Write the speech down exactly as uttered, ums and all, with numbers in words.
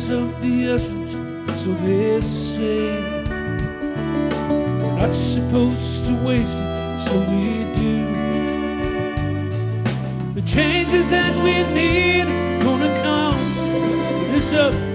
is of the essence, so they say. We're not supposed to waste it, so we do. The changes that we need are gonna come. It's up